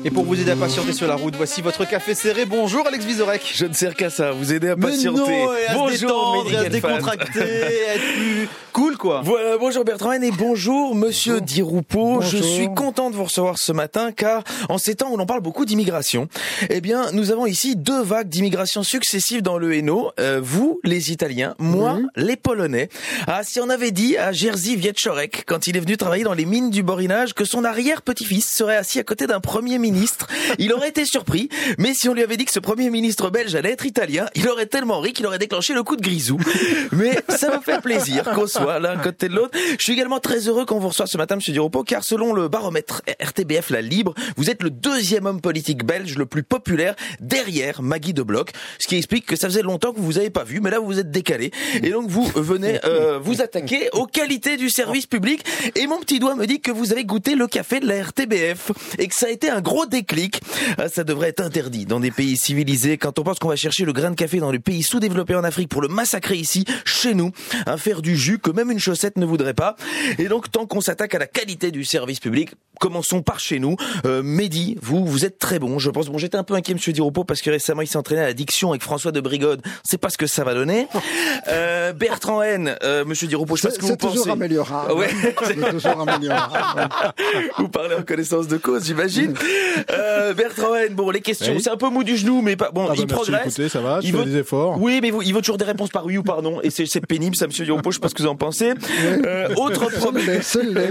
Et pour vous aider à patienter sur la route, voici votre café serré. Bonjour Alex Vizorek. Je ne sers qu'à ça, vous aider à patienter. Mais non, et à bonjour, se détendre, et à se décontracter, à être plus cool quoi. Voilà, bonjour Bertrand et bonjour Monsieur Di Rupo. Je suis content de vous recevoir ce matin car en ces temps où l'on parle beaucoup d'immigration, eh bien nous avons ici deux vagues d'immigration successives dans le Hainaut. Vous, les Italiens, moi, les Polonais. Ah, si on avait dit à Jerzy Wieczorek, quand il est venu travailler dans les mines du Borinage, que son arrière-petit-fils serait assis à côté d'un premier ministre, il aurait été surpris. Mais si on lui avait dit que ce premier ministre belge allait être italien, il aurait tellement ri qu'il aurait déclenché le coup de grisou. Mais ça me fait plaisir qu'on soit l'un côté de l'autre. Je suis également très heureux qu'on vous reçoive ce matin, Monsieur Di Rupo, car selon le baromètre RTBF La Libre, vous êtes le deuxième homme politique belge le plus populaire derrière Maggie de Bloch, ce qui explique que ça faisait longtemps que vous avez pas vu, mais là vous vous êtes décalé. Et donc vous venez vous attaquer aux qualités du service public. Et mon petit doigt me dit que vous avez goûté le café de la RTBF et que ça a été un gros déclic. Ça devrait être interdit dans des pays civilisés. Quand on pense qu'on va chercher le grain de café dans les pays sous-développés en Afrique pour le massacrer ici, chez nous, faire du jus que même une chaussette ne voudrait pas. Et donc tant qu'on s'attaque à la qualité du service public, commençons par chez nous. Mehdi, vous êtes très bon, je pense. Bon, j'étais un peu inquiet, Monsieur Di Rupo, parce que récemment il s'est entraîné à la diction avec François de Brigode. C'est pas ce que ça va donner. Bertrand Haine, Monsieur Di Rupo, je sais pas ce que vous pensez. C'est toujours améliorable. Ouais. C'est toujours améliorable. Vous parlez en connaissance de cause, j'imagine. Bertrand Haine, bon, les questions, c'est un peu mou du genou, mais pas bon. Il progresse. Écoutez, ça va, je fais des efforts. Oui, mais il veut toujours des réponses par oui ou par non, et c'est pénible, ça, Monsieur Di Rupo. Je sais pas ce que vous en pensez. Autre problème.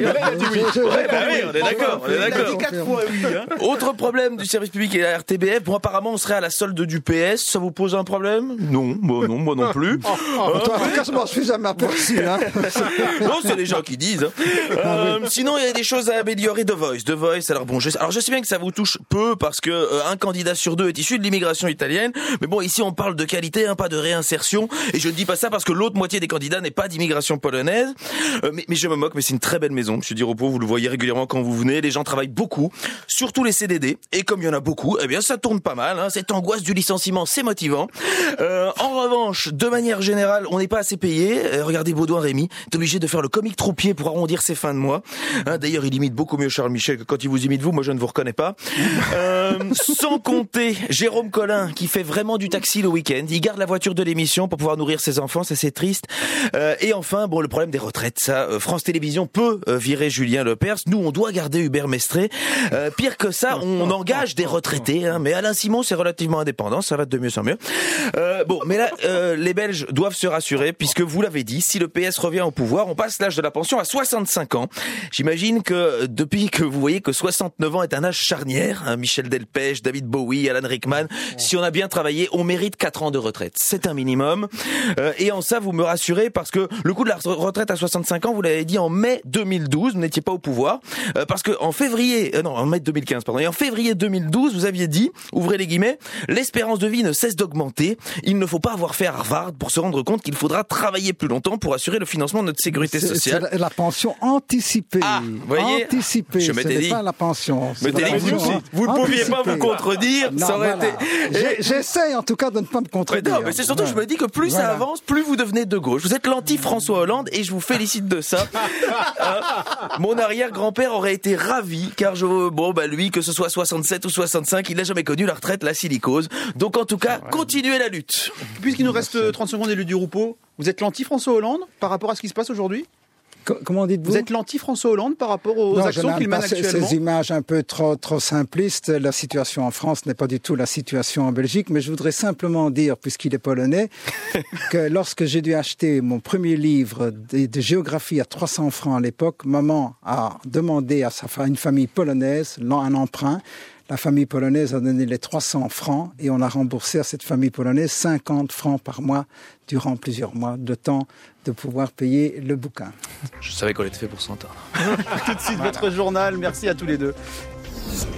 On est d'accord. Autre problème du service public et la RTBF. Bon, apparemment, on serait à la solde du PS. Ça vous pose un problème? Non, moi non plus. En tout cas, je m'en suis jamais aperçu. Non, c'est les gens qui disent. Sinon, il y a des choses à améliorer. The Voice. Alors bon, je sais bien que ça vous touche peu parce que un candidat sur deux est issu de l'immigration italienne. Mais bon, ici, on parle de qualité, pas de réinsertion. Et je ne dis pas ça parce que l'autre moitié des candidats n'est pas d'immigration polonaise. Mais je me moque, mais c'est une très belle maison, Monsieur Di Rupo. Vous le voyez régulièrement quand vous venez. Les gens travaillent beaucoup, surtout les CDD. Et comme il y en a beaucoup, eh bien, ça tourne pas mal. Cette angoisse du licenciement, c'est motivant. En revanche, de manière générale, on n'est pas assez payé. Regardez Baudouin Rémy, est obligé de faire le comique troupier pour arrondir ses fins de mois. D'ailleurs, il imite beaucoup mieux Charles Michel que quand il vous imite vous. Moi, je ne vous reconnais pas. Sans compter Jérôme Collin, qui fait vraiment du taxi le week-end. Il garde la voiture de l'émission pour pouvoir nourrir ses enfants. Ça, c'est triste. Et enfin, bon, le problème des retraites. Ça, France Télévisions peut virer Julien Lepers. Nous, on doit garder Hubert Mestré. Pire que ça, on engage des retraités. Mais Alain Simon, c'est relativement indépendant. Ça va de mieux en mieux. Bon, mais là, les Belges doivent se rassurer puisque vous l'avez dit, si le PS revient au pouvoir, on passe l'âge de la pension à 65 ans. J'imagine que depuis que vous voyez que 69 ans est un âge charnière, Michel Delpech, David Bowie, Alan Rickman, si on a bien travaillé, on mérite 4 ans de retraite. C'est un minimum. Et en ça, vous me rassurez parce que le coup de la retraite à 65 ans, vous l'avez dit en mai 2012, vous n'étiez pas au pouvoir, parce que en mai 2015, pardon, et en février 2012, vous aviez dit, ouvrez les guillemets, l'espérance de vie ne cesse d'augmenter. Il ne faut pas avoir fait Harvard pour se rendre compte qu'il faudra travailler plus longtemps pour assurer le financement de notre sécurité sociale. C'est la pension anticipée. Vous voyez, anticipée. je m'étais dit. Pas la pension. Vous ne pouviez pas vous contredire. Non, ça aurait voilà. été. J'essaie en tout cas de ne pas me contredire. Non, mais c'est surtout, je me dis que plus ça avance, plus vous devenez de gauche. Vous êtes l'anti-François Hollande et je vous félicite de ça. Mon arrière-grand-père aurait été ravi car lui, que ce soit 67 ou 65, il n'a jamais connu la retraite, la silicose. Donc en tout cas, continuez la lutte. Puisqu'il nous reste 30 secondes, Élu Di Rupo, vous êtes l'anti-François Hollande par rapport à ce qui se passe aujourd'hui? Comment dites-vous? Vous êtes l'anti-François Hollande par rapport aux actions qu'il mène actuellement? Ces images un peu trop simplistes. La situation en France n'est pas du tout la situation en Belgique, mais je voudrais simplement dire, puisqu'il est polonais, que lorsque j'ai dû acheter mon premier livre de géographie à 300 francs à l'époque, maman a demandé à une famille polonaise un emprunt. La famille polonaise a donné les 300 francs et on a remboursé à cette famille polonaise 50 francs par mois durant plusieurs mois, de temps de pouvoir payer le bouquin. Je savais qu'on était fait pour s'entendre. Tout de suite, votre journal. Merci à tous les deux.